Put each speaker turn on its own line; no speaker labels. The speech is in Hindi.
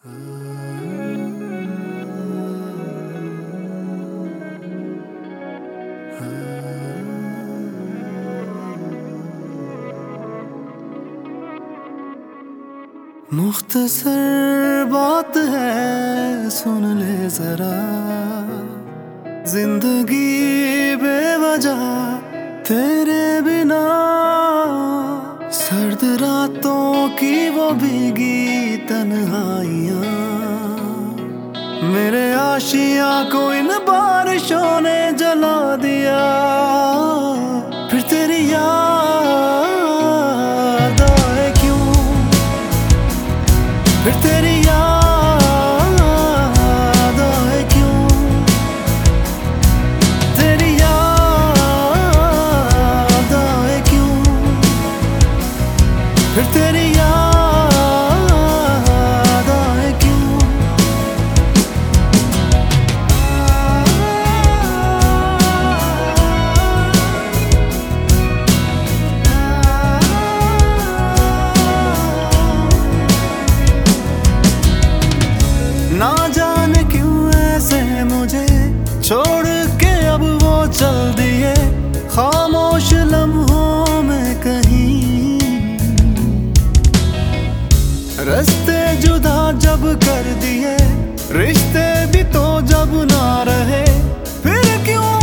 मुख्तसर बात है सुन ले जरा, जिंदगी बेवजह तेरे बिना, सर्द रातों की वो भीगी तन्हाइयां, मेरे आशिया को इन बारिशों ने जला दिया। फिर तेरी याद आए क्यों, फिर तेरी याद आए क्यों, तेरी याद आए क्यों, फिर तेरी याद आए क्यों। ना जाने क्यों ऐसे मुझे छोड़ के अब वो चल दिए, खामोश लम्हों में कहीं रास्ते जुदा जब कर दिए, रिश्ते भी तो जब ना रहे, फिर क्यों